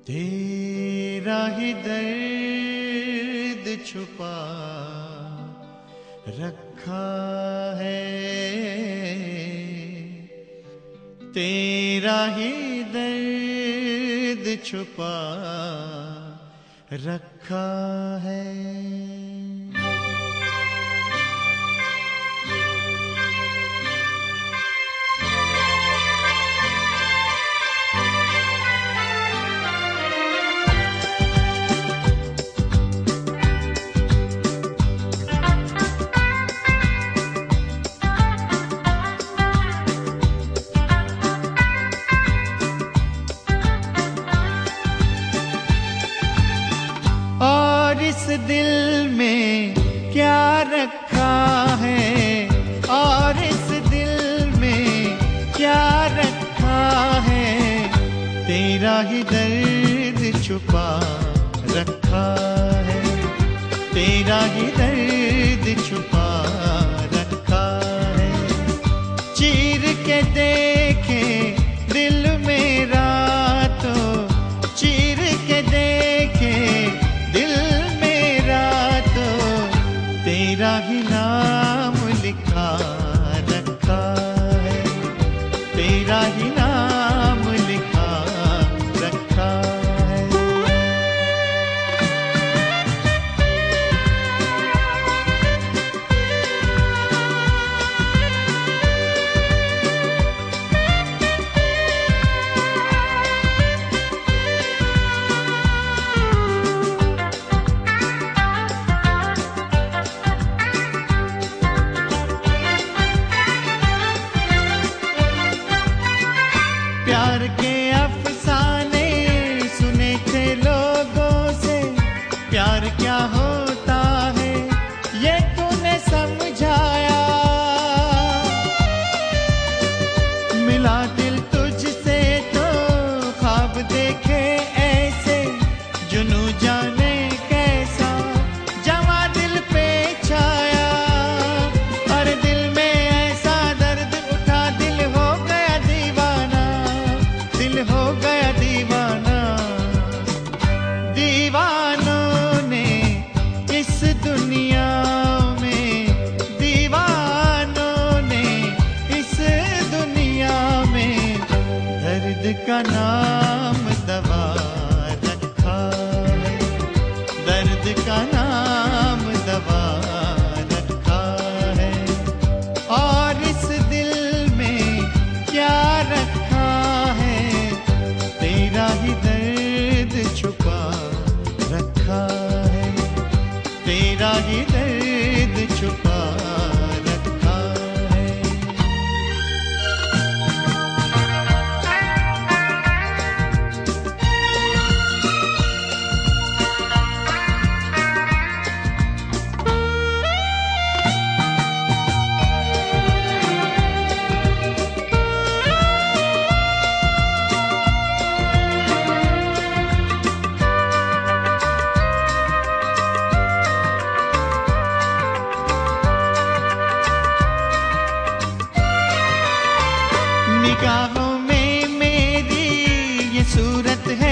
तेरा ही दर्द छुपा रखा है, तेरा ही दर्द छुपा रखा है। इस दिल में क्या रखा है, और इस दिल में क्या रखा है, तेरा ही दर्द छुपा रखा है, तेरा ही दर्द छुपा रखा है। चीर के देखे दिल मेरा तो, चीर के देखे दिल तेरा ही नाम लिखा रखा है, तेरा ही नाम लिखा रखा है। प्यार के अफसाने सुने थे लोगों से, प्यार क्या होता है ये तूने समझाया। मिला दिल तुझसे तो ख्वाब देखे ऐसे, जुनू जाने कैसा जवा दिल पे छाया। और दिल में ऐसा दर्द उठा, दिल हो गया दीवाना, दिल हो गया दीवाना। दीवानों ने इस दुनिया में, दीवानों ने इस दुनिया में दर्द का नाम दवा रखा है, दर्द का नाम दवा रखा है। और इस दिल में क्या रखा है, तेरा ही दर्द छुपा रखा है, तेरा ही दर्द छुपा रखा है। निगाहों में मेरी ये सूरत है